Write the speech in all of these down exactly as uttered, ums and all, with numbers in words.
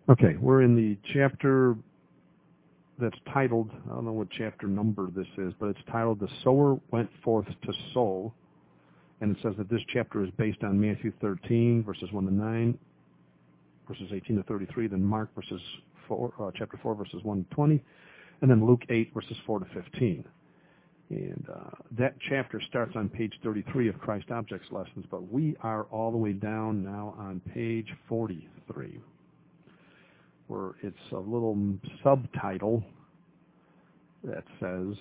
Okay, we're in the chapter that's titled, I don't know what chapter number this is, but it's titled The Sower Went Forth to Sow. And it says that this chapter is based on Matthew thirteen, verses one to nine, verses eighteen to thirty-three, then Mark verses four, uh, chapter four, verses one to twenty, and then Luke eight, verses four to fifteen. And uh, that chapter starts on page thirty-three of Christ Objects Lessons, but we are all the way down now on page forty-three, where it's a little subtitle that says,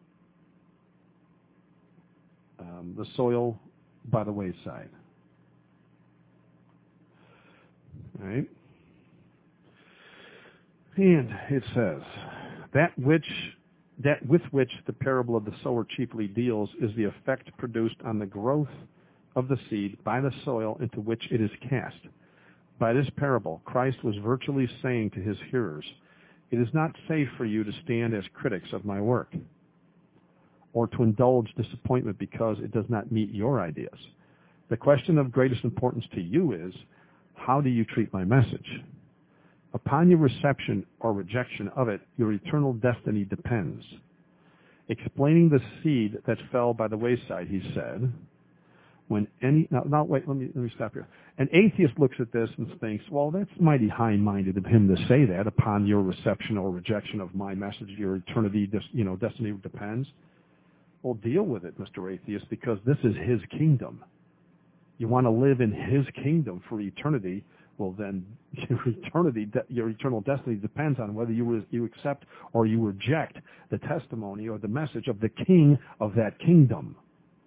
um, The Soil by the Wayside. All right? And it says, that which that with which the parable of the sower chiefly deals is the effect produced on the growth of the seed by the soil into which it is cast. By this parable, Christ was virtually saying to his hearers, it is not safe for you to stand as critics of my work, or to indulge disappointment because it does not meet your ideas. The question of greatest importance to you is, how do you treat my message? Upon your reception or rejection of it, your eternal destiny depends. Explaining the seed that fell by the wayside, he said, when any, now, now wait, let me, let me stop here. An atheist looks at this and thinks, well, that's mighty high-minded of him to say that. Upon your reception or rejection of my message, your eternity, you know, destiny depends. Well, deal with it, Mister Atheist, because this is his kingdom. You want to live in his kingdom for eternity, well, then your eternity, your eternal destiny depends on whether you you accept or you reject the testimony or the message of the king of that kingdom.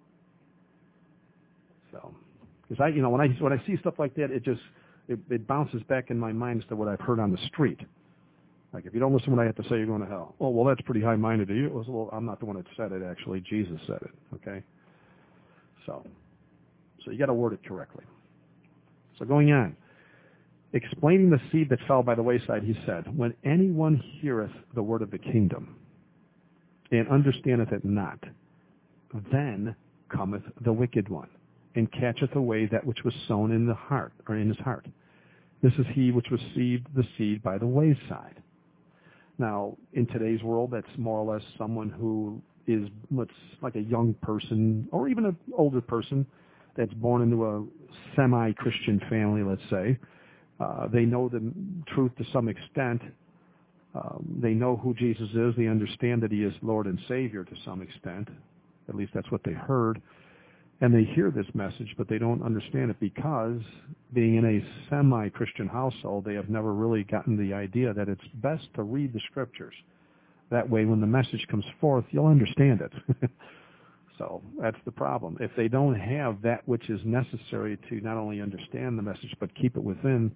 So, because I, you know, when I when I see stuff like that, it just it, it bounces back in my mind as to what I've heard on the street. Like, if you don't listen to what I have to say, you're going to hell. Oh, well, that's pretty high-minded of you. It was, well, I'm not the one that said it, actually. Jesus said it, okay? So, so you got to word it correctly. So going on. Explaining the seed that fell by the wayside, he said, when anyone heareth the word of the kingdom and understandeth it not, then cometh the wicked one, and catcheth away that which was sown in the heart, or in his heart. This is he which received the seed by the wayside. Now, in today's world, that's more or less someone who is, let's, like a young person, or even an older person that's born into a semi-Christian family, let's say. Uh, they know the truth to some extent. Um, they know who Jesus is. They understand that he is Lord and Savior to some extent. At least that's what they heard. And they hear this message, but they don't understand it because, being in a semi-Christian household, they have never really gotten the idea that it's best to read the Scriptures. That way, when the message comes forth, you'll understand it. So that's the problem. If they don't have that which is necessary to not only understand the message, but keep it within,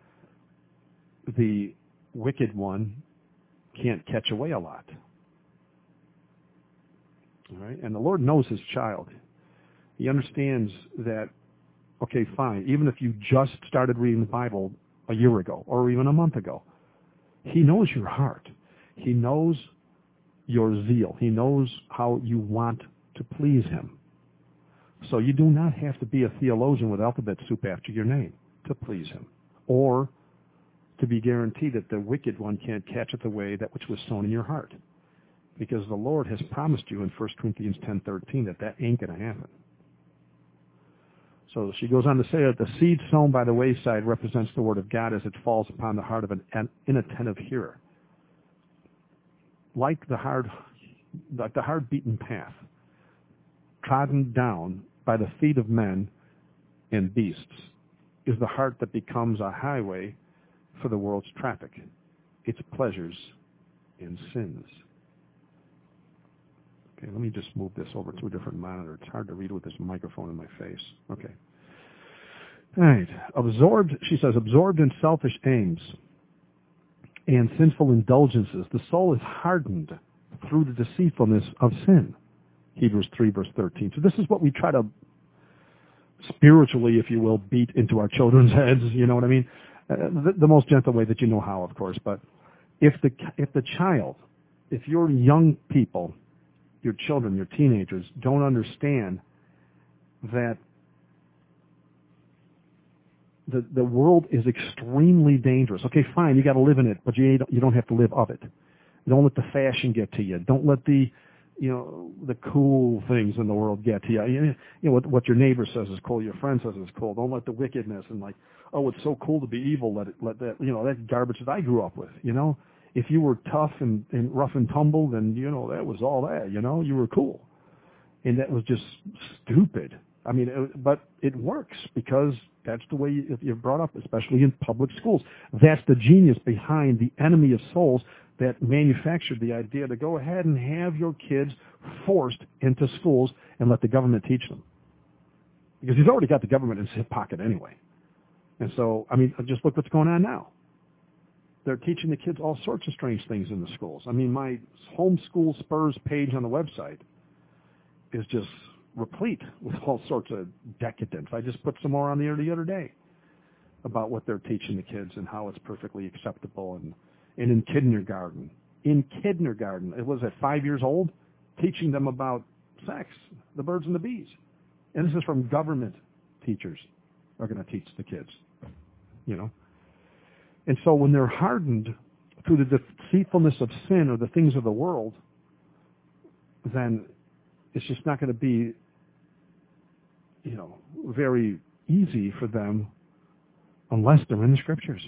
the wicked one can't catch away a lot. All right? And the Lord knows his child. He understands that, okay, fine, even if you just started reading the Bible a year ago or even a month ago, he knows your heart. He knows your zeal. He knows how you want to please him. So you do not have to be a theologian with alphabet soup after your name to please him, or to be guaranteed that the wicked one can't catcheth away that which was sown in your heart. Because the Lord has promised you in First Corinthians ten thirteen that that ain't going to happen. So she goes on to say that the seed sown by the wayside represents the word of God as it falls upon the heart of an inattentive hearer. Like the hard, like the hard-beaten path, trodden down by the feet of men and beasts, is the heart that becomes a highway for the world's traffic, its pleasures and sins. Okay, let me just move this over to a different monitor. It's hard to read with this microphone in my face. Okay. All right. Absorbed, she says, absorbed in selfish aims and sinful indulgences, the soul is hardened through the deceitfulness of sin. Hebrews three, verse thirteen. So this is what we try to spiritually, if you will, beat into our children's heads. You know what I mean? Uh, the, the most gentle way that you know how, of course. But if the if the child, if your young people, your children, your teenagers, don't understand that the, the world is extremely dangerous. Okay, fine, you got to live in it, but you don't, you don't have to live of it. Don't let the fashion get to you. Don't let the, you know, the cool things in the world get to you. You know, you know what, what your neighbor says is cool, your friend says is cool. Don't let the wickedness and like, oh, it's so cool to be evil. Let it, let that, you know, that garbage that I grew up with. You know, if you were tough and, and rough and tumble, then you know that was all that. You know, you were cool, and that was just stupid. I mean, it, but it works because that's the way you, you're brought up, especially in public schools. That's the genius behind the enemy of souls that manufactured the idea to go ahead and have your kids forced into schools and let the government teach them. Because he's already got the government in his hip pocket anyway. And so, I mean, just look what's going on now. They're teaching the kids all sorts of strange things in the schools. I mean, my homeschool Spurs page on the website is just replete with all sorts of decadence. I just put some more on the air the other day about what they're teaching the kids and how it's perfectly acceptable. And, and in kindergarten, in kindergarten, it was at five years old, teaching them about sex, the birds and the bees. And this is from government teachers are going to teach the kids, you know. And so when they're hardened through the deceitfulness of sin or the things of the world, then it's just not going to be, you know, very easy for them unless they're in the Scriptures.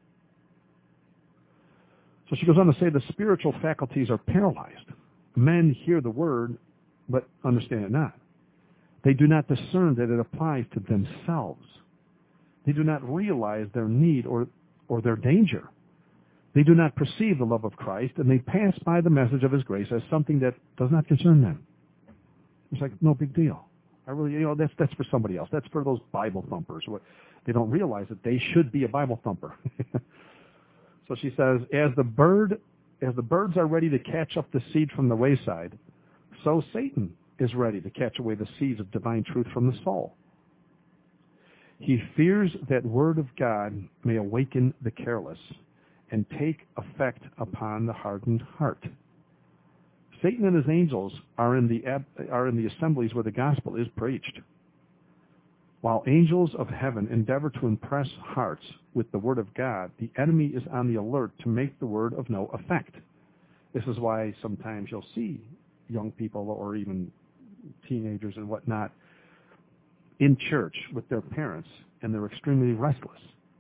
So she goes on to say the spiritual faculties are paralyzed. Men hear the word, but understand it not. They do not discern that it applies to themselves. They do not realize their need or, or their danger. They do not perceive the love of Christ, and they pass by the message of His grace as something that does not concern them. It's like, no big deal. I really, you know, that's that's for somebody else. That's for those Bible thumpers. They don't realize that they should be a Bible thumper. So she says, as the bird, as the birds are ready to catch up the seed from the wayside, so Satan is ready to catch away the seeds of divine truth from the soul. He fears that word of God may awaken the careless and take effect upon the hardened heart. Satan and his angels are in the are in the assemblies where the gospel is preached. While angels of heaven endeavor to impress hearts with the word of God, the enemy is on the alert to make the word of no effect. This is why sometimes you'll see young people or even teenagers and whatnot in church with their parents, and they're extremely restless.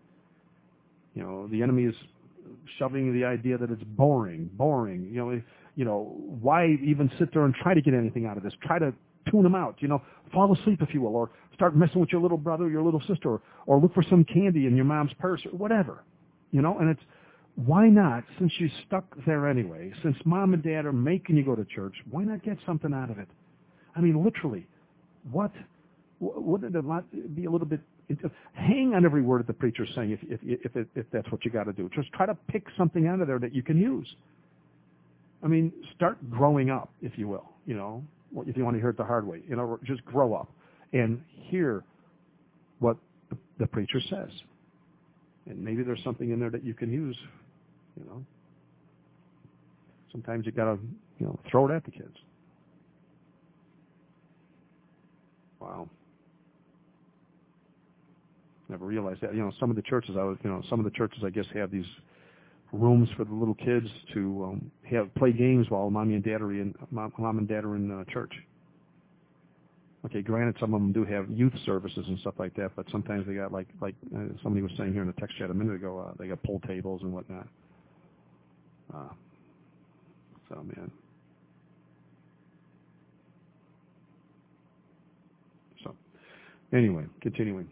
You know, the enemy is shoving the idea that it's boring, boring. You know, you know, why even sit there and try to get anything out of this? Try to tune them out. You know, fall asleep if you will, or start messing with your little brother, or your little sister, or, or look for some candy in your mom's purse, or whatever. You know, and it's why not? Since you're stuck there anyway, since mom and dad are making you go to church, why not get something out of it? I mean, literally, what wouldn't it not be a little bit? Hang on every word that the preacher's saying if if if, if, if that's what you got to do. Just try to pick something out of there that you can use. I mean, start growing up, if you will. You know, if you want to hear it the hard way, you know, just grow up and hear what the, the preacher says, and maybe there's something in there that you can use. You know, sometimes you got to you know throw it at the kids. Wow. Never realized that. You know, some of the churches, I was, you know, some of the churches, I guess, have these rooms for the little kids to um, have play games while mommy and dad are in mom, mom and dad are in uh, church. Okay, granted, some of them do have youth services and stuff like that, but sometimes they got like like uh, somebody was saying here in the text chat a minute ago, uh, they got pool tables and whatnot. Uh, so man. So anyway, continuing.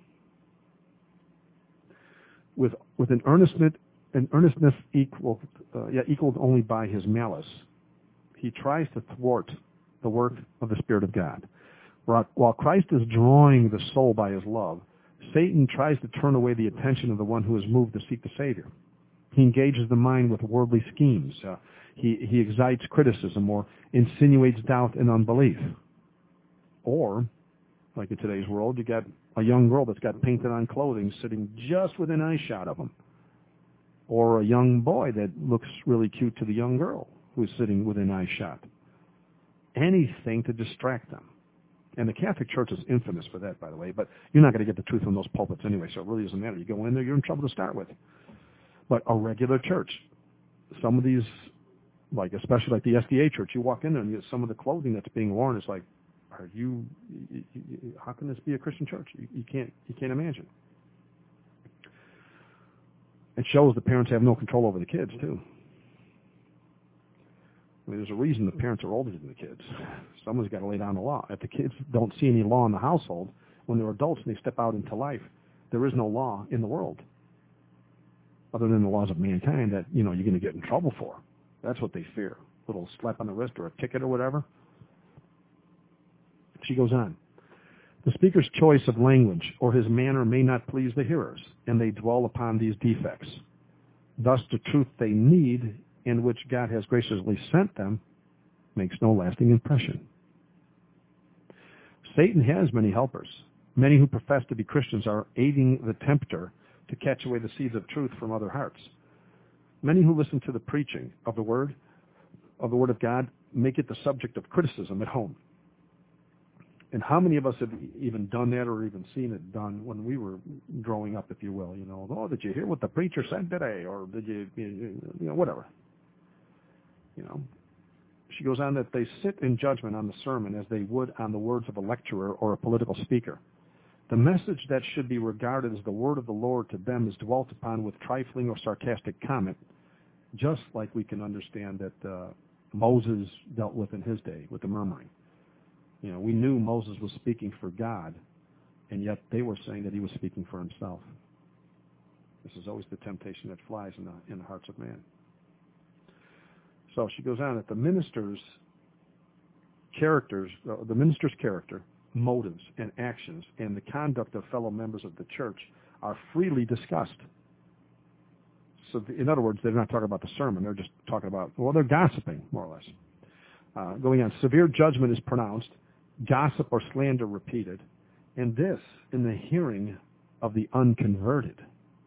With with an earnestness, an earnestness equal, uh, yeah, equaled only by his malice, he tries to thwart the work of the Spirit of God. While Christ is drawing the soul by his love, Satan tries to turn away the attention of the one who is moved to seek the Savior. He engages the mind with worldly schemes. Uh, he he excites criticism or insinuates doubt and unbelief. Or, like in today's world, you got a young girl that's got painted on clothing sitting just within eyeshot of him. Or a young boy that looks really cute to the young girl who's sitting within eyeshot. Anything to distract them. And the Catholic Church is infamous for that, by the way, but you're not going to get the truth from those pulpits anyway, so it really doesn't matter. You go in there, you're in trouble to start with. But a regular church, some of these, like especially like the S D A church, you walk in there and you, some of the clothing that's being worn is like, are you, you, you how can this be a Christian church? You, you can't, you can't imagine. It shows the parents have no control over the kids, too. I mean, there's a reason the parents are older than the kids. Someone's got to lay down the law. If the kids don't see any law in the household, when they're adults and they step out into life, there is no law in the world other than the laws of mankind that, you know, you're going to get in trouble for. That's what they fear. A little slap on the wrist or a ticket or whatever. She goes on. The speaker's choice of language or his manner may not please the hearers, and they dwell upon these defects. Thus, the truth they need, in which God has graciously sent them, makes no lasting impression. Satan has many helpers. Many who profess to be Christians are aiding the tempter to catch away the seeds of truth from other hearts. Many who listen to the preaching of the Word, of the Word of God, make it the subject of criticism at home. And how many of us have even done that or even seen it done when we were growing up, if you will? You know, oh, did you hear what the preacher said today? Or did you, you know, whatever. You know. She goes on that they sit in judgment on the sermon as they would on the words of a lecturer or a political speaker. The message that should be regarded as the word of the Lord to them is dwelt upon with trifling or sarcastic comment, just like we can understand that uh, Moses dealt with in his day with the murmuring. You know, we knew Moses was speaking for God, and yet they were saying that he was speaking for himself. This is always the temptation that flies in the, in the hearts of man. So she goes on that the minister's characters, uh, the minister's character, motives, and actions, and the conduct of fellow members of the church are freely discussed. So, the, in other words, they're not talking about the sermon. They're just talking about, well, they're gossiping, more or less. Uh, going on, severe judgment is pronounced, gossip or slander repeated, and this in the hearing of the unconverted.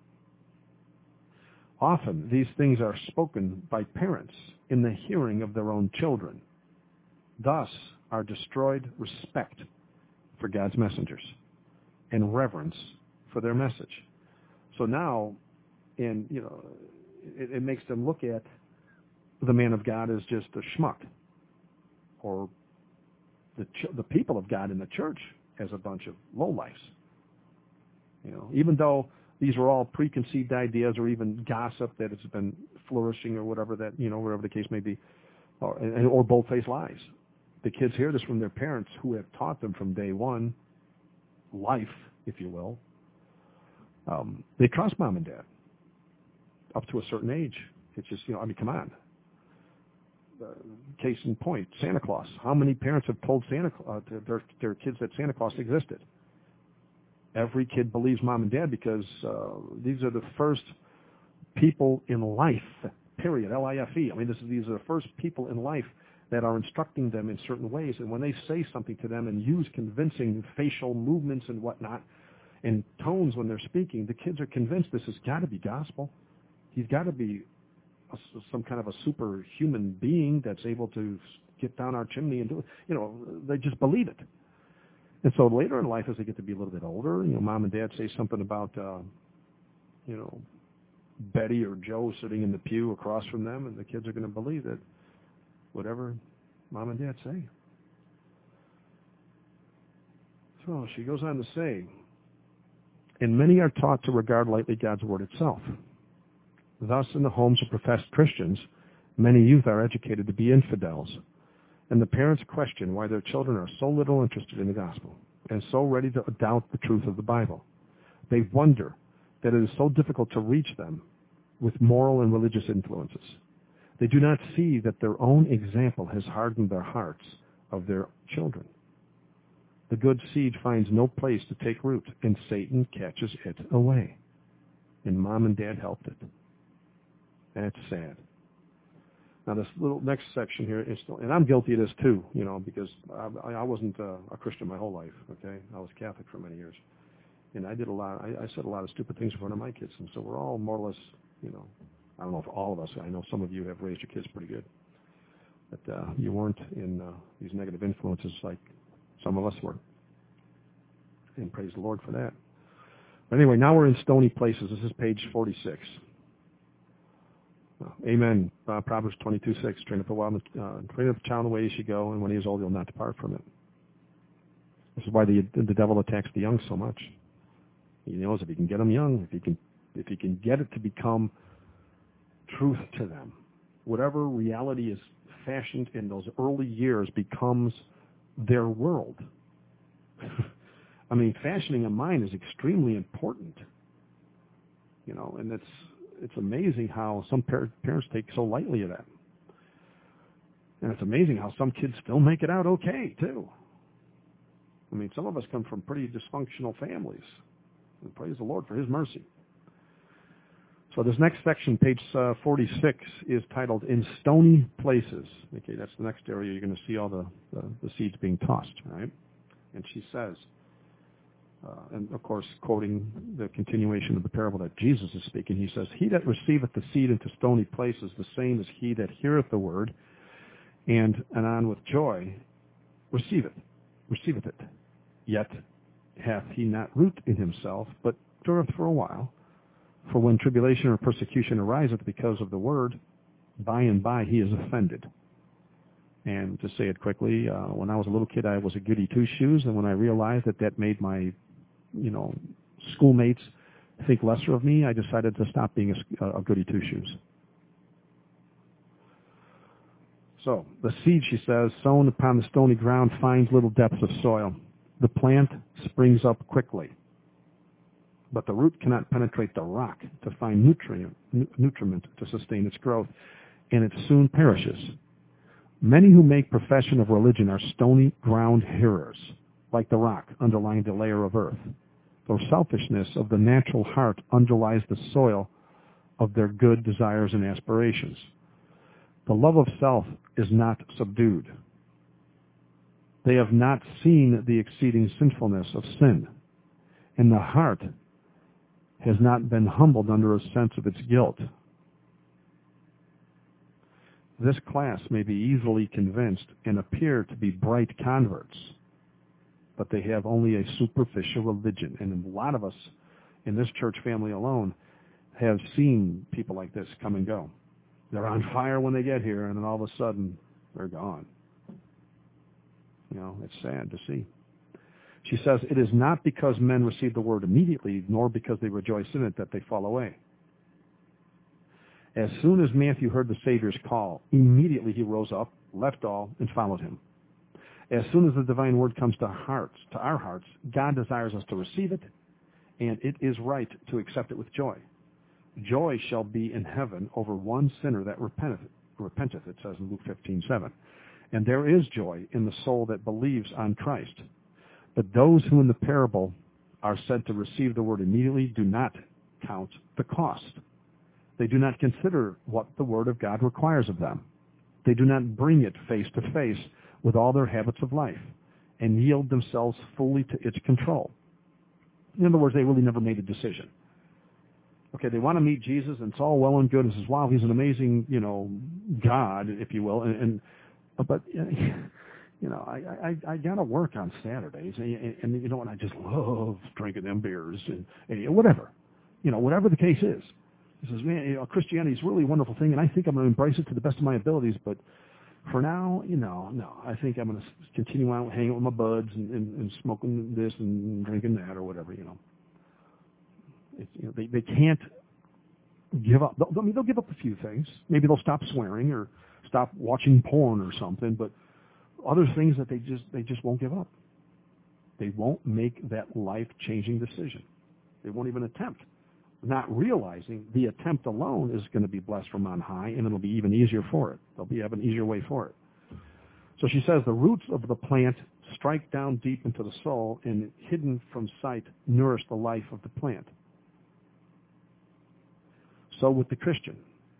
Often these things are spoken by parents in the hearing of their own children. Thus are destroyed respect for God's messengers and reverence for their message. So now, and you know, it, it makes them look at the man of God as just a schmuck, or the ch- the people of God in the church as a bunch of lowlifes. You know, even though these were all preconceived ideas or even gossip that has been flourishing or whatever that, you know, whatever the case may be, or, or bold-faced lies. The kids hear this from their parents who have taught them from day one, life, if you will. Um, they trust mom and dad up to a certain age. It's just, you know, I mean, come on. Uh, case in point, Santa Claus. How many parents have told Santa uh, to their, their kids that Santa Claus existed? Every kid believes mom and dad because uh, these are the first people in life, period, L I F E. I mean, this is, these are the first people in life that are instructing them in certain ways. And when they say something to them and use convincing facial movements and whatnot and tones when they're speaking, the kids are convinced this has got to be gospel. He's got to be a, some kind of a superhuman being that's able to get down our chimney and do it. You know, they just believe it. And so later in life, as they get to be a little bit older, you know, mom and dad say something about, uh, you know, Betty or Joe sitting in the pew across from them, and the kids are going to believe that whatever mom and dad say. So she goes on to say, and many are taught to regard lightly God's word itself. Thus, in the homes of professed Christians, many youth are educated to be infidels, and the parents question why their children are so little interested in the gospel and so ready to doubt the truth of the Bible. They wonder that it is so difficult to reach them with moral and religious influences. They do not see that their own example has hardened the hearts of their children. The good seed finds no place to take root, and Satan catches it away. And mom and dad helped it. That's sad. Now, this little next section here is still, and I'm guilty of this too, you know, because I, I wasn't uh, a Christian my whole life, okay? I was Catholic for many years. And I did a lot, I, I said a lot of stupid things in front of my kids, and so we're all more or less, you know, I don't know if all of us, I know some of you have raised your kids pretty good, but uh, you weren't in uh, these negative influences like Some of us were. And praise the Lord for that. But anyway, now we're in stony places. This is page forty-six. Amen. Uh, Proverbs twenty-two six. Train up a wild, uh, train up a child in the way he should go, and when he is old, he'll not depart from it. This is why the the devil attacks the young so much. He knows if he can get them young, if he can if he can get it to become truth to them, whatever reality is fashioned in those early years becomes their world. I mean, fashioning a mind is extremely important. You know, and it's it's amazing how some par- parents take so lightly of that. And it's amazing how some kids still make it out okay, too. I mean, some of us come from pretty dysfunctional families. And praise the Lord for His mercy. So this next section, page uh, forty-six, is titled In Stony Places. Okay, that's the next area. You're going to see all the, the, the seeds being tossed, right? And she says, uh, and of course, quoting the continuation of the parable that Jesus is speaking, he says, He that receiveth the seed into stony places, the same is he that heareth the word, and anon with joy receiveth, receiveth it. Yet hath he not root in himself, but dureth for a while. For when tribulation or persecution ariseth because of the word, by and by he is offended. And to say it quickly, uh, when I was a little kid, I was a goody two-shoes, and when I realized that that made my, you know, schoolmates think lesser of me, I decided to stop being a, a goody two-shoes. So, the seed, she says, sown upon the stony ground finds little depths of soil. The plant springs up quickly, but the root cannot penetrate the rock to find nutrient, nutriment to sustain its growth, and it soon perishes. Many who make profession of religion are stony ground hearers, like the rock underlying the layer of earth. The selfishness of the natural heart underlies the soil of their good desires and aspirations. The love of self is not subdued. They have not seen the exceeding sinfulness of sin, and the heart has not been humbled under a sense of its guilt. This class may be easily convinced and appear to be bright converts, but they have only a superficial religion. And a lot of us in this church family alone have seen people like this come and go. They're on fire when they get here, and then all of a sudden, they're gone. You know, it's sad to see. She says, it is not because men receive the word immediately, nor because they rejoice in it, that they fall away. As soon as Matthew heard the Savior's call, immediately he rose up, left all, and followed him. As soon as the divine word comes to hearts, to our hearts, God desires us to receive it, and it is right to accept it with joy. Joy shall be in heaven over one sinner that repenteth, repenteth, it says in Luke fifteen seven. And there is joy in the soul that believes on Christ. But those who in the parable are said to receive the word immediately do not count the cost. They do not consider what the word of God requires of them. They do not bring it face to face with all their habits of life and yield themselves fully to its control. In other words, they really never made a decision. Okay, they want to meet Jesus, and it's all well and good. And says, wow, he's an amazing, you know, God, if you will. And, and but, you know, I, I, I got to work on Saturdays, and, and, you know, and I just love drinking them beers and, and whatever. You know, whatever the case is. He says, man, you know, Christianity is really a wonderful thing, and I think I'm going to embrace it to the best of my abilities, but for now, you know, no, I think I'm going to continue out hanging with my buds and, and, and smoking this and drinking that or whatever, you know. It's, you know, they, they can't give up. I mean, they'll give up a few things. Maybe they'll stop swearing or stop watching porn or something, but other things that they just they just won't give up. They won't make that life-changing decision. They won't even attempt, not realizing the attempt alone is going to be blessed from on high, and it'll be even easier for it. They'll be have an easier way for it. So she says the roots of the plant strike down deep into the soul, and hidden from sight nourish the life of the plant. So with the Christian,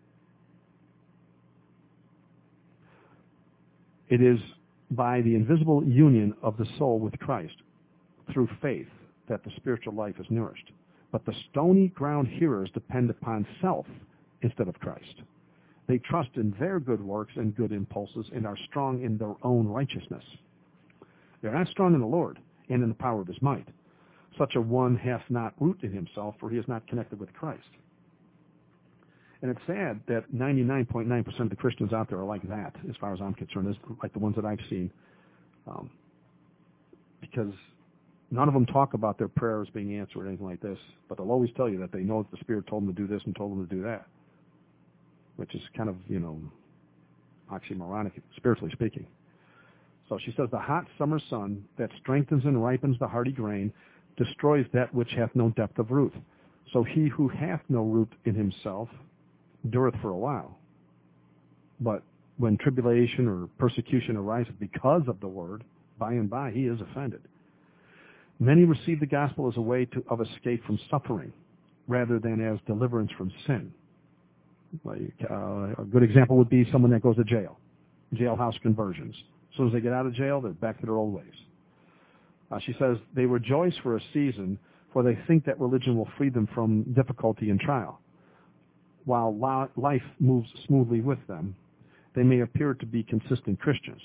it is by the invisible union of the soul with Christ through faith that the spiritual life is nourished. But the stony ground hearers depend upon self instead of Christ. They trust in their good works and good impulses and are strong in their own righteousness. They are not strong in the Lord and in the power of his might. Such a one hath not root in himself, for he is not connected with Christ. And it's sad that ninety-nine point nine percent of the Christians out there are like that, as far as I'm concerned, is like the ones that I've seen. Um, because none of them talk about their prayers being answered or anything like this, but they'll always tell you that they know that the Spirit told them to do this and told them to do that, which is kind of, you know, oxymoronic, spiritually speaking. So she says, the hot summer sun that strengthens and ripens the hardy grain destroys that which hath no depth of root. So he who hath no root in himself dureth for a while. But when tribulation or persecution ariseth because of the word, by and by he is offended. Many receive the gospel as a way to, of escape from suffering, rather than as deliverance from sin. Like, uh, a good example would be someone that goes to jail, jailhouse conversions. As soon as they get out of jail, they're back to their old ways. Uh, she says, they rejoice for a season, for they think that religion will free them from difficulty and trial. While life moves smoothly with them, they may appear to be consistent Christians.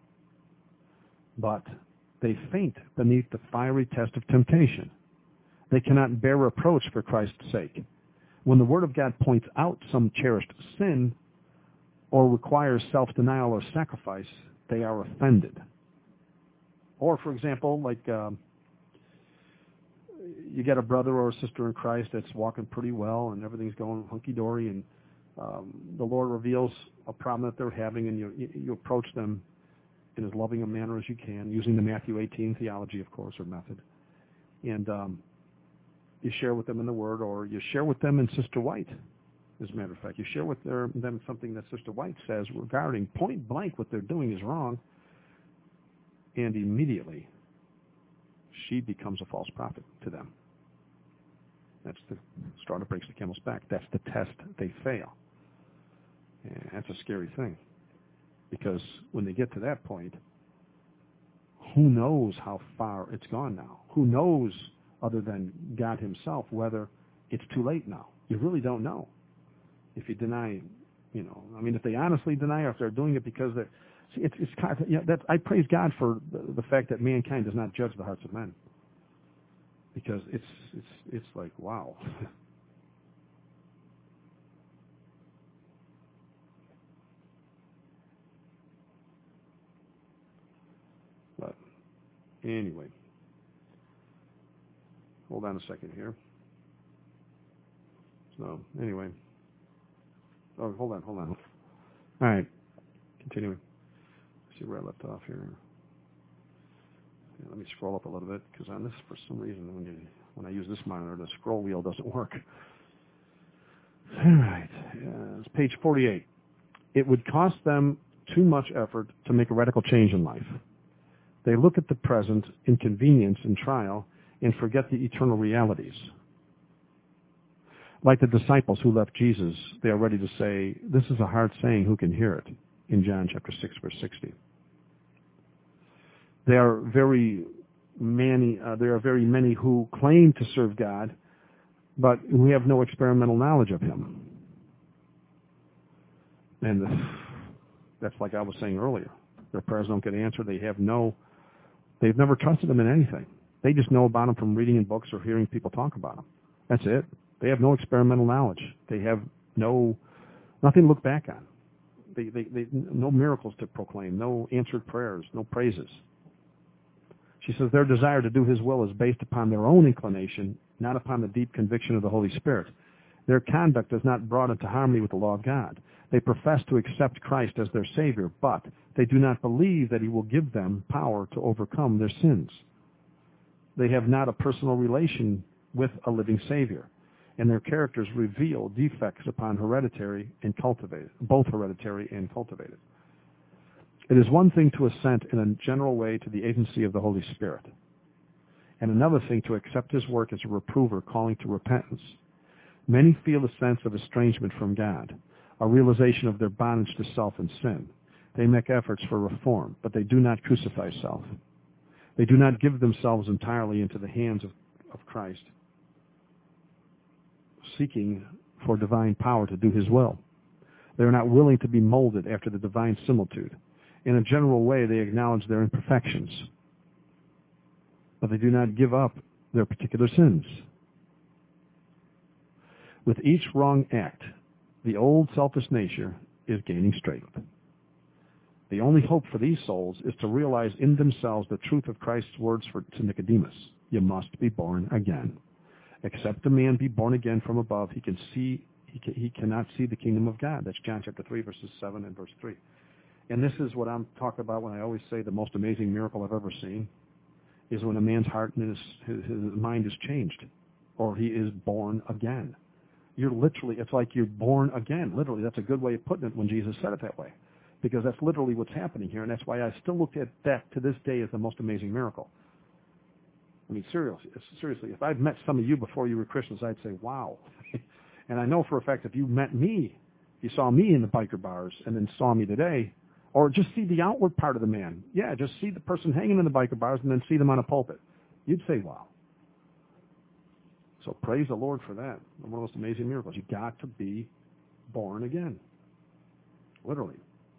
But they faint beneath the fiery test of temptation. They cannot bear reproach for Christ's sake. When the Word of God points out some cherished sin or requires self-denial or sacrifice, they are offended. Or, for example, like um, you get a brother or a sister in Christ that's walking pretty well and everything's going hunky-dory, and um, the Lord reveals a problem that they're having, and you, you approach them in as loving a manner as you can, using the Matthew eighteen theology, of course, or method. And um, you share with them in the Word, or you share with them in Sister White, as a matter of fact. You share with their, them something that Sister White says regarding point blank what they're doing is wrong, and immediately she becomes a false prophet to them. That's the straw that breaks the camel's back. That's the test they fail. And that's a scary thing. Because when they get to that point, who knows how far it's gone now? Who knows, other than God himself, whether it's too late now? You really don't know. If you deny, you know, I mean, if they honestly deny, or if they're doing it because they're, see, it's, it's kind of, you know, that, I praise God for the, the fact that mankind does not judge the hearts of men. Because it's, it's, it's like, wow. But anyway, hold on a second here. So anyway, oh, hold on, hold on. All right, continuing. Let's see where I left off here. Yeah, let me scroll up a little bit, because on this, for some reason, when you when I use this monitor, the scroll wheel doesn't work. All right, uh, it's page forty-eight. It would cost them too much effort to make a radical change in life. They look at the present inconvenience and trial and forget the eternal realities. Like the disciples who left Jesus, they are ready to say, this is a hard saying, who can hear it? In John chapter six, verse sixty. There are very many, uh, there are very many who claim to serve God, but who have no experimental knowledge of him. And that's like I was saying earlier. Their prayers don't get answered. They have no They've never trusted him in anything. They just know about him from reading in books or hearing people talk about him. That's it. They have no experimental knowledge. They have no nothing to look back on. They, they, they, no miracles to proclaim, no answered prayers, no praises. She says their desire to do his will is based upon their own inclination, not upon the deep conviction of the Holy Spirit. Their conduct is not brought into harmony with the law of God. They profess to accept Christ as their Savior, but they do not believe that he will give them power to overcome their sins. They have not a personal relation with a living Savior, and their characters reveal defects upon hereditary and cultivated, both hereditary and cultivated. It is one thing to assent in a general way to the agency of the Holy Spirit, and another thing to accept his work as a reprover calling to repentance. Many feel a sense of estrangement from God, a realization of their bondage to self and sin. They make efforts for reform, but they do not crucify self. They do not give themselves entirely into the hands of, of Christ, seeking for divine power to do his will. They are not willing to be molded after the divine similitude. In a general way, they acknowledge their imperfections. but they do not give up their particular sins. With each wrong act, the old selfish nature is gaining strength. The only hope for these souls is to realize in themselves the truth of Christ's words for, to Nicodemus. You must be born again. Except a man be born again from above, he can see he, can, he cannot see the kingdom of God. That's John chapter three, verses seven and verse three. And this is what I'm talking about when I always say the most amazing miracle I've ever seen is when a man's heart and his, his, his mind is changed, or he is born again. You're literally, it's like you're born again. Literally, that's a good way of putting it when Jesus said it that way. Because that's literally what's happening here, and that's why I still look at that to this day as the most amazing miracle. I mean, seriously, seriously, if I've met some of you before you were Christians, I'd say, wow. And I know for a fact if you met me, you saw me in the biker bars and then saw me today, or just see the outward part of the man. Yeah, just see the person hanging in the biker bars and then see them on a pulpit. You'd say, wow. So praise the Lord for that. One of the most amazing miracles. You got to be born again. Literally.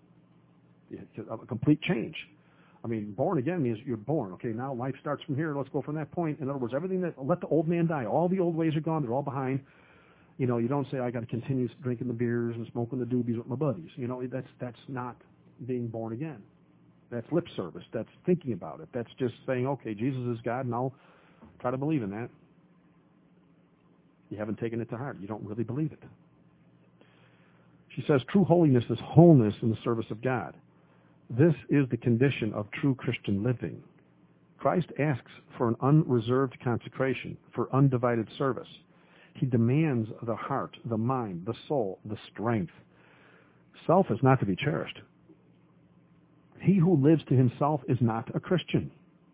A complete change. I mean, born again means you're born. Okay, now life starts from here. Let's go from that point. In other words, everything that, let the old man die. All the old ways are gone. They're all behind. You know, you don't say, I got to continue drinking the beers and smoking the doobies with my buddies. You know, that's that's not being born again. That's lip service. That's thinking about it. That's just saying, okay, Jesus is God, and I'll try to believe in that. You haven't taken it to heart. You don't really believe it. She says, true holiness is wholeness in the service of God. This is the condition of true Christian living. Christ asks for an unreserved consecration, for undivided service. He demands the heart, the mind, the soul, the strength. Self is not to be cherished. He who lives to himself is not a Christian.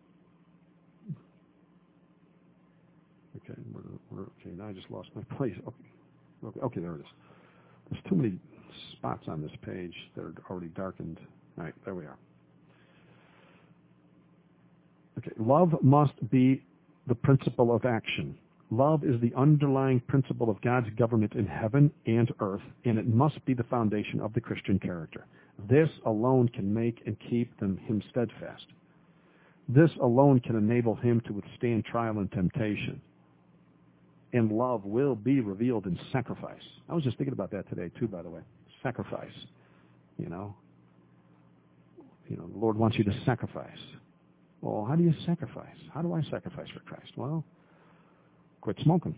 Okay, we're, we're, okay. Now I just lost my place. Okay, okay, okay, there it is. There's too many spots on this page that are already darkened. All right, there we are. Okay, love must be the principle of action. Love is the underlying principle of God's government in heaven and earth, and it must be the foundation of the Christian character. This alone can make and keep them, him steadfast. This alone can enable him to withstand trial and temptation. And love will be revealed in sacrifice. I was just thinking about that today, too, by the way. Sacrifice. You know, you know, the Lord wants you to sacrifice. Well, how do you sacrifice? How do I sacrifice for Christ? Well, quit smoking.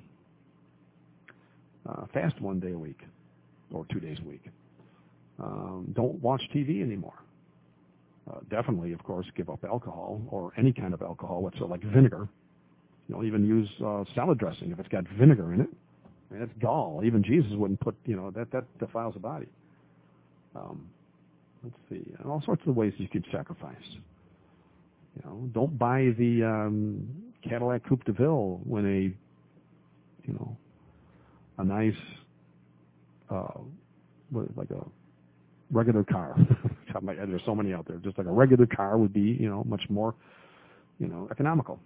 Uh, fast one day a week, or two days a week. Um, don't watch T V anymore. Uh, definitely, of course, give up alcohol or any kind of alcohol, what's like vinegar. You know, even use uh, salad dressing if it's got vinegar in it. I mean, that's gall. Even Jesus wouldn't put, you know, that, that defiles the body. Um, let's see. And all sorts of ways you could sacrifice. You know, don't buy the um, Cadillac Coupe de Ville when a, you know, a nice, uh, what, like a regular car. There's so many out there. Just like a regular car would be, you know, much more, you know, economical.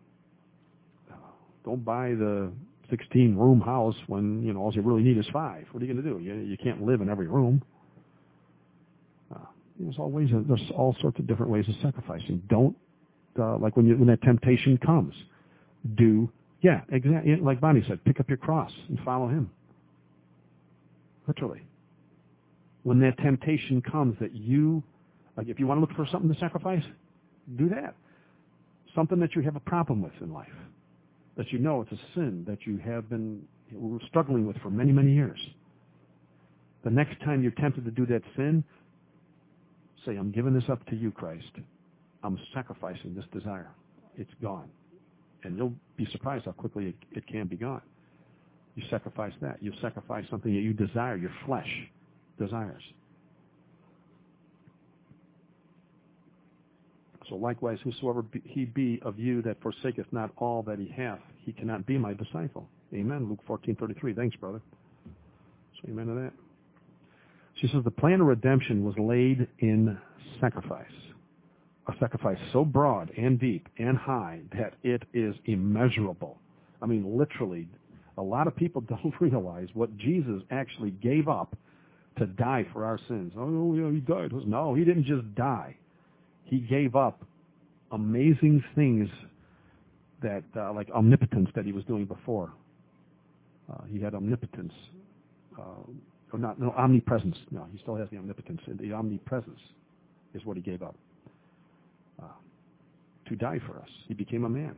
Don't buy the sixteen-room house when, you know, all you really need is five. What are you going to do? You, you can't live in every room. Uh, there's all ways. Of, there's all sorts of different ways of sacrificing. Don't uh, like when you when that temptation comes. Do yeah, exactly. Like Bonnie said, pick up your cross and follow Him. Literally, when that temptation comes, that you, like, if you want to look for something to sacrifice, do that. Something that you have a problem with in life. That you know it's a sin that you have been struggling with for many, many years. The next time you're tempted to do that sin, say, I'm giving this up to you, Christ. I'm sacrificing this desire. It's gone. And you'll be surprised how quickly it, it can be gone. You sacrifice that. You sacrifice something that you desire, your flesh desires. So likewise, whosoever be, he be of you that forsaketh not all that he hath, he cannot be my disciple. Amen. Luke fourteen thirty-three. Thanks, brother. So amen to that. She says the plan of redemption was laid in sacrifice. A sacrifice so broad and deep and high that it is immeasurable. I mean, literally, a lot of people don't realize what Jesus actually gave up to die for our sins. Oh, yeah, he died. No, he didn't just die. He gave up amazing things that uh, like omnipotence that he was doing before. Uh, he had omnipotence, uh, or not, no, omnipresence. No, he still has the omnipotence. The omnipresence is what he gave up uh, to die for us. He became a man.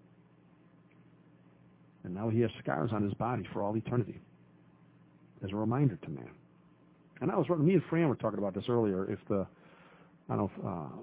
And now he has scars on his body for all eternity as a reminder to man. And I was, me and Fran were talking about this earlier. If the, I don't know if, uh,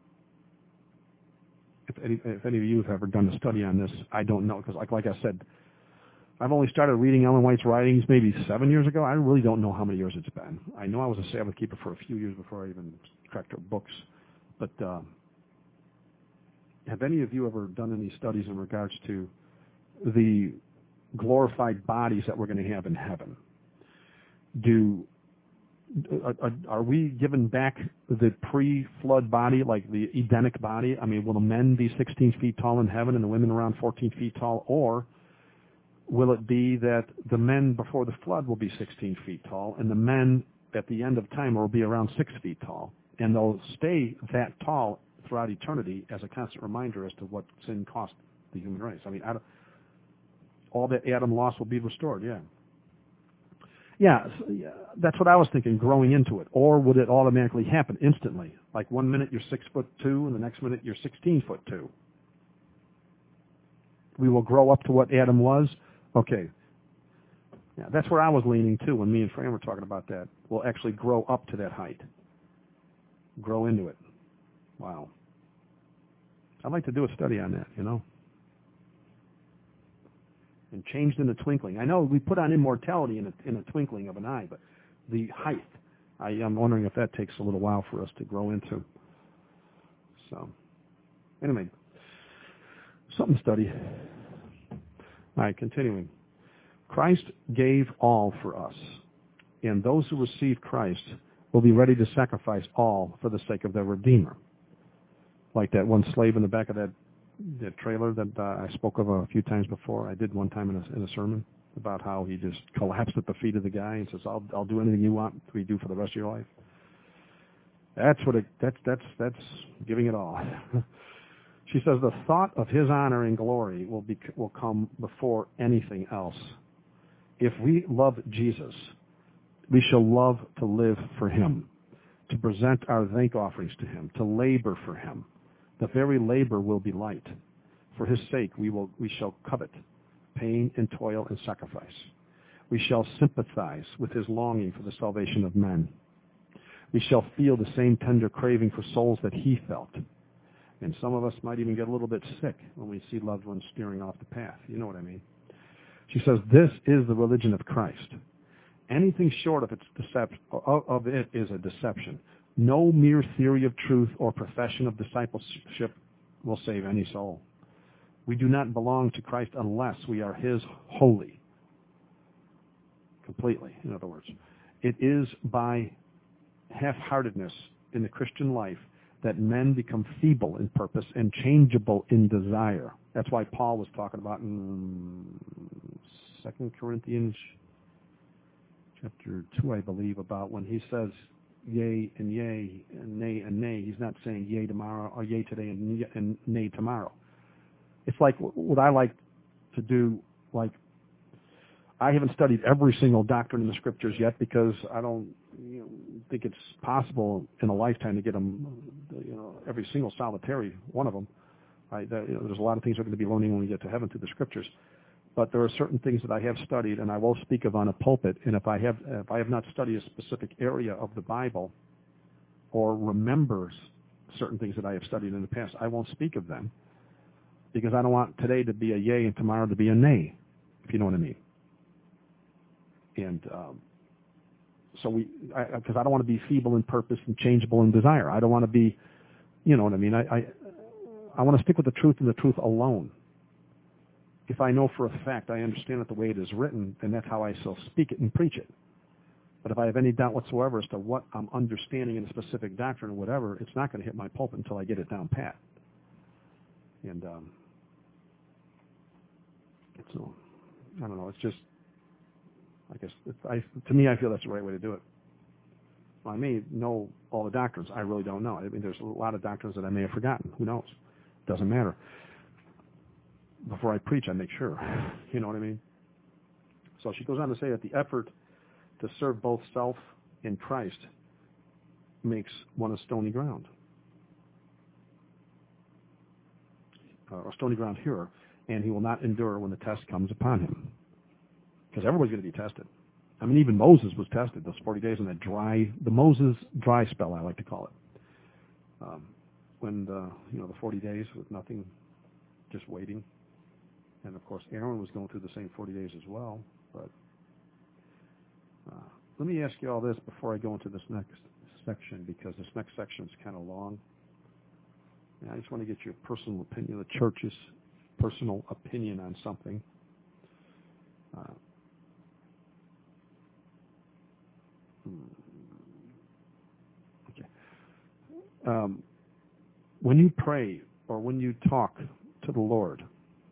if any, if any of you have ever done a study on this, I don't know, because like, like I said, I've only started reading Ellen White's writings maybe seven years ago. I really don't know how many years it's been. I know I was a Sabbath keeper for a few years before I even cracked her books. But uh, have any of you ever done any studies in regards to the glorified bodies that we're going to have in heaven? Do are, are we given back the pre-flood body, like the Edenic body? I mean, will the men be sixteen feet tall in heaven and the women around fourteen feet tall? Or will it be that the men before the flood will be sixteen feet tall and the men at the end of time will be around six feet tall? And they'll stay that tall throughout eternity as a constant reminder as to what sin cost the human race. I mean, I don't, all that Adam lost will be restored, yeah. Yeah, so, yeah, that's what I was thinking, growing into it. Or would it automatically happen instantly? Like one minute you're six foot two, and the next minute you're sixteen foot two. We will grow up to what Adam was. Okay. Yeah, that's where I was leaning too when me and Fran were talking about that. We'll actually grow up to that height. Grow into it. Wow. I'd like to do a study on that, you know. And changed in a twinkling. I know we put on immortality in a, in a twinkling of an eye, but the height, I, I'm wondering if that takes a little while for us to grow into. So, anyway, something to study. All right, continuing. Christ gave all for us, and those who receive Christ will be ready to sacrifice all for the sake of their Redeemer. Like that one slave in the back of that that trailer that uh, I spoke of a few times before. I did one time in a, in a sermon about how he just collapsed at the feet of the guy and says, "I'll I'll do anything you want we do for the rest of your life." That's what it. That's that's that's giving it all. She says the thought of his honor and glory will be will come before anything else. If we love Jesus, we shall love to live for him, to present our thank offerings to him, to labor for him. The very labor will be light. For his sake we will we shall covet pain and toil and sacrifice. We shall sympathize with his longing for the salvation of men. We shall feel the same tender craving for souls that he felt. And some of us might even get a little bit sick when we see loved ones steering off the path. You know what I mean? She says, this is the religion of Christ. Anything short of its deception, of it is a deception. No mere theory of truth or profession of discipleship will save any soul. We do not belong to Christ unless we are his wholly. Completely, in other words. It is by half-heartedness in the Christian life that men become feeble in purpose and changeable in desire. That's why Paul was talking about in Second Corinthians chapter two, I believe, about when he says yea and yea and nay and nay. He's not saying yea tomorrow or yea today and, and nay tomorrow. It's like what I like to do, like I haven't studied every single doctrine in the scriptures yet because I don't you know, think it's possible in a lifetime to get them, you know, every single solitary one of them. I, that, you know, there's a lot of things we're going to be learning when we get to heaven through the scriptures. But there are certain things that I have studied, and I will speak of on a pulpit. And if I have, if I have not studied a specific area of the Bible, or remembers certain things that I have studied in the past, I won't speak of them, because I don't want today to be a yay and tomorrow to be a nay, if you know what I mean. And um, so we, because I, I don't want to be feeble in purpose and changeable in desire. I don't want to be, you know what I mean. I, I, I want to stick with the truth and the truth alone. If I know for a fact, I understand it the way it is written, then that's how I shall speak it and preach it. But if I have any doubt whatsoever as to what I'm understanding in a specific doctrine or whatever, it's not going to hit my pulpit until I get it down pat. And um, so, I don't know. It's just, I guess, it's, I, to me, I feel that's the right way to do it. Well, I may know all the doctrines. I really don't know. I mean, there's a lot of doctrines that I may have forgotten. Who knows? Doesn't matter. before I preach, I make sure. You know what I mean? So she goes on to say that the effort to serve both self and Christ makes one a stony ground, uh, or stony ground hearer, and he will not endure when the test comes upon him. Because everybody's going to be tested. I mean, even Moses was tested those forty days in that dry, the Moses dry spell, I like to call it. Um, when the, you know, the forty days with nothing, just waiting. And of course, Aaron was going through the same forty days as well. But uh, let me ask you all this before I go into this next section, because this next section is kind of long. And I just want to get your personal opinion, the church's personal opinion on something. Uh, okay. Um, when you pray or when you talk to the Lord,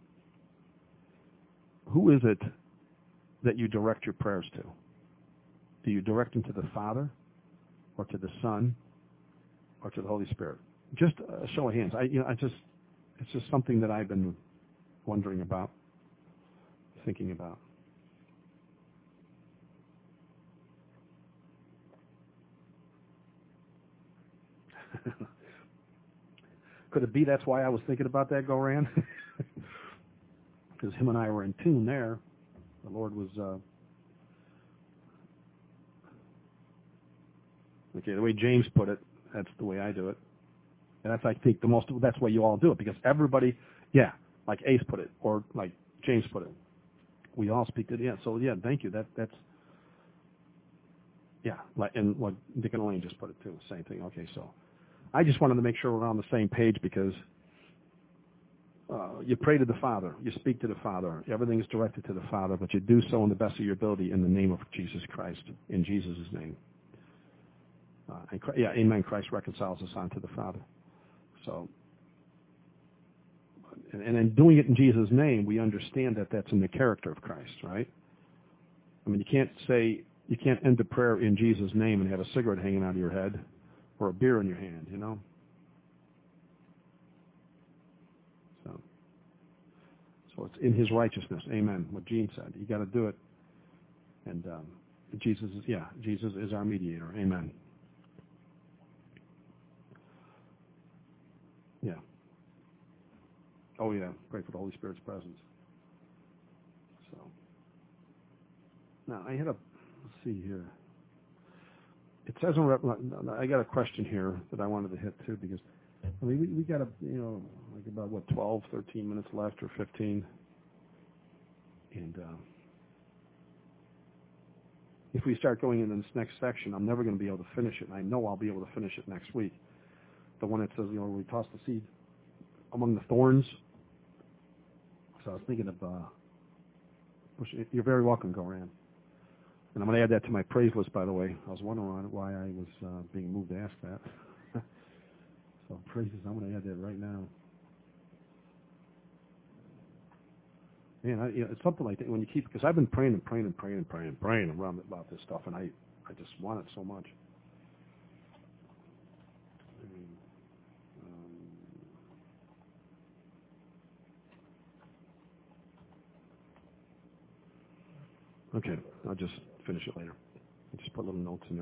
who is it that you direct your prayers to? Do you direct them to the Father, or to the Son, or to the Holy Spirit? Just a show of hands. I, you know, I just, it's just something that I've been wondering about, thinking about. Could it be that's why I was thinking about that, Goran? Because him and I were in tune there. The Lord was, uh, okay, the way James put it, that's the way I do it. And that's, I think, the most, that's why you all do it, because everybody, yeah, like Ace put it, or like James put it, we all speak to the, yeah, so yeah, thank you, that, that's, yeah, like, and what Dick and Elaine just put it too, same thing, okay, so I just wanted to make sure we're on the same page, because uh, you pray to the Father, you speak to the Father, everything is directed to the Father, but you do so in the best of your ability in the name of Jesus Christ, in Jesus' name. Uh, and, yeah, amen, Christ reconciles us unto the Father. So, and, and in doing it in Jesus' name, we understand that that's in the character of Christ, right? I mean, you can't say, you can't end a prayer in Jesus' name and have a cigarette hanging out of your head or a beer in your hand, you know? So, so it's in his righteousness, amen, what Gene said. You got to do it. And um, Jesus is, yeah, Jesus is our mediator, amen. Yeah. Oh, yeah. Pray for the Holy Spirit's presence. So, now I had a, let's see here. It says on, I got a question here that I wanted to hit too, because, I mean, we, we got a, you know, like about, what, twelve, thirteen minutes left, or fifteen. And uh, if we start going into this next section, I'm never going to be able to finish it, and I know I'll be able to finish it next week. The one that says, you know, we toss the seed among the thorns. So I was thinking of, uh, you're very welcome, Goran. And I'm going to add that to my praise list, by the way. I was wondering why I was uh, being moved to ask that. So praises, I'm going to add that right now. Man, I, you know, it's something like that when you keep, because I've been praying and praying and praying and praying and praying around about this stuff, and I, I just want it so much. Okay, I'll just finish it later. I'll just put little notes in there.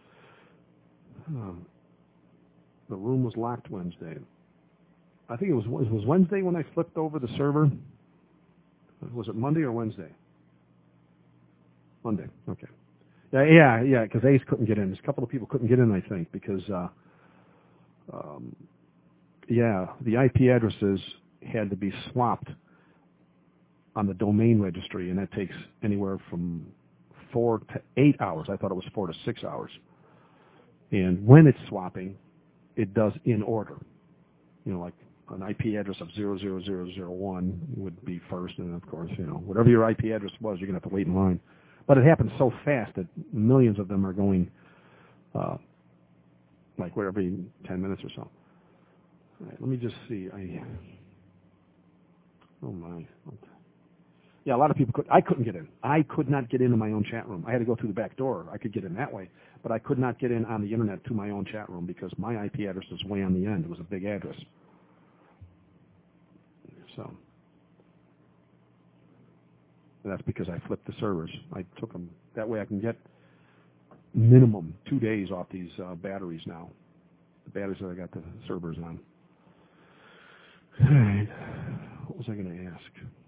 Um, the room was locked Wednesday. I think it was it was Wednesday when I flipped over the server. Was it Monday or Wednesday? Monday. Okay. Yeah, yeah, yeah. Because Ace couldn't get in. There's a couple of people couldn't get in, I think, because uh, um, yeah, the I P addresses had to be swapped on the domain registry, and that takes anywhere from four to eight hours. I thought it was four to six hours. And when it's swapping, it does in order. You know, like an I P address of zero zero zero zero one would be first, and of course, you know, whatever your I P address was, you're going to have to wait in line. But it happens so fast that millions of them are going, uh, like, what, every ten minutes or so. All right, let me just see. I, oh, my. Yeah, a lot of people could. I couldn't get in. I could not get into my own chat room. I had to go through the back door. I could get in that way, but I could not get in on the internet to my own chat room because my I P address is way on the end. It was a big address. So, And that's because I flipped the servers. I took them. That way I can get minimum two days off these uh, batteries now. The batteries that I got the servers on. All right. What was I going to ask?